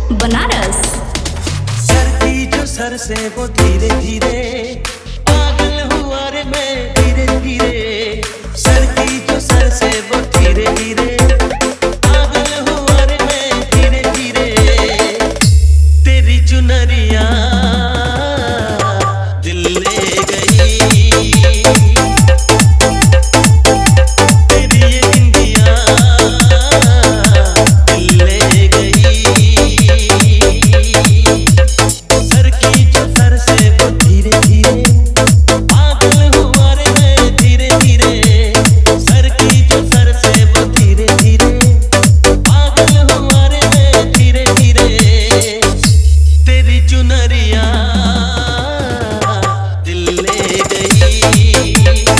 बनारस। सर की जो सर से वो धीरे धीरे पागल हुआ रे मैं धीरे धीरे। सर की जो सर से वो धीरे धीरे पागल हुआ रे मैं धीरे धीरे। तेरी चुनरिया दिल ले गई, तेरी ये बिंदिया दिल ले गई। सर की जो सर से वो धीरे धीरे पागल हुआ रे मैं धीरे धीरे। सर की जो सर से वो धीरे धीरे पागल हुआ रे मैं धीरे धीरे। तेरी चुनरिया दिल ले गई,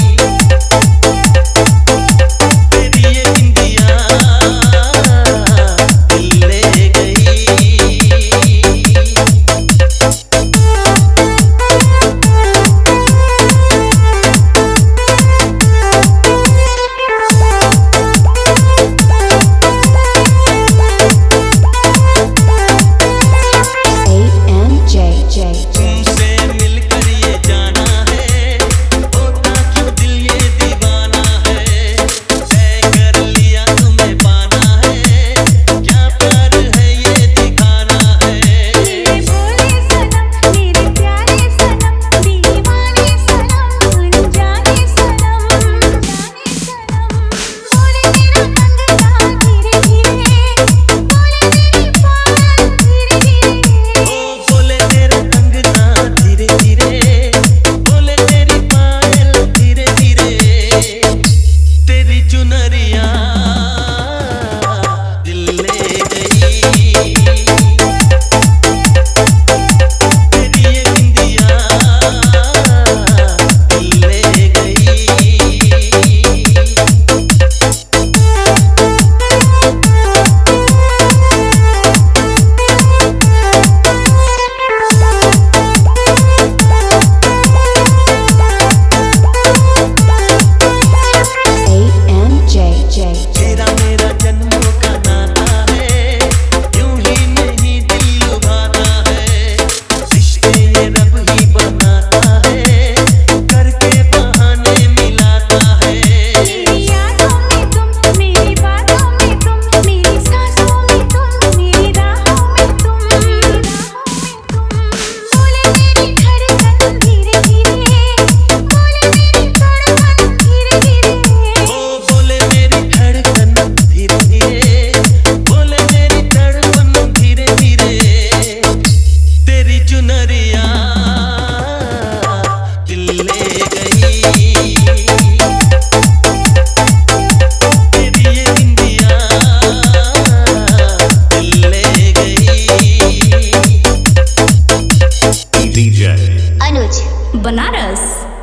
तेरी ये बिंदिया दिल ले गई। तुमसे मिलकर ये जाना है, होता क्यों दिल ये दीवाना है। तय कर लिया तुम्हें पाना है, क्या प्यार है ये दिखाना है। मेरे भोले सनम, मेरे प्यारे सनम, दीवाने सनम, अनजाने सनम, जाने सनम। बोले मेरा कंगना धीरे धीरे, बोले मेरी पायल धीरे धीरे। ओ बोले तेरा कंगना धीरे धीरे, बोले तेरी पायल धीरे धीरे। तेरी चुनरिया दिल ले गई, तेरी ये बिंदिया दिल ले गई। तेरा मेरा जन्मों का नाता है, यूं ही नहीं दिल लुभाता है। रिश्ते ये रब ही बनाता है, करके बहाने मिलाता है। मेरी यादों में तुम, मेरी बातों में तुम, मेरी सांसों में तुम, मेरी राहों में तुम, मेरी राहों में तुम। बोले मेरी धड़कन धीरे धीरे, बोले मेरी तड़पन धीरे धीरे। ओ बोले मेरी धड़कन धीरे धीरे, बोले मेरी धड़कन धीरे धीरे। तेरी चुनरिया दिल ले गई, तेरी ये बिंदिया दिल ले गई। DJ बनारस।